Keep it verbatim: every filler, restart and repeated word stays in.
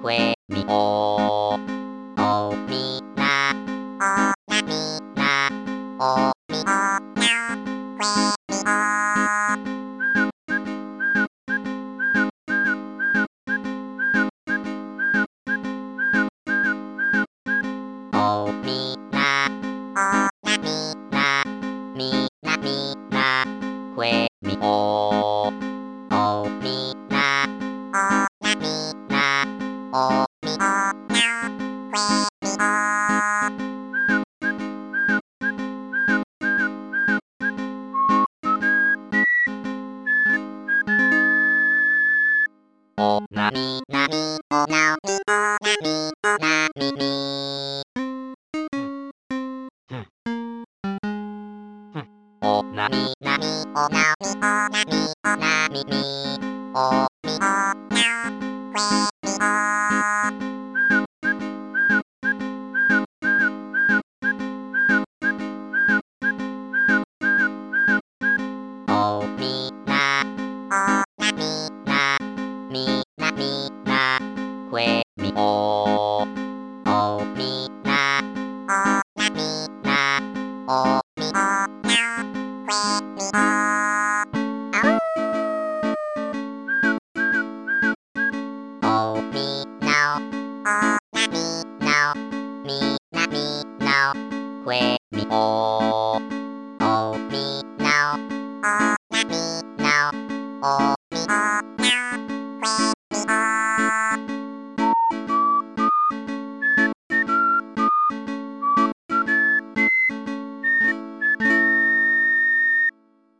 クエミオおみなおなみなおみおなクエミオおみなおなみなみなみなクエミオおみなおなみなおみおなクエミオおなみなみおなみおなみおなみみおなみなみおなみおなみおなみみおみおなクエミオおみなおなみなみなみなクエミオおみなおなみなおみおなクエミオおみなおおなみなおみなみなおクエミオ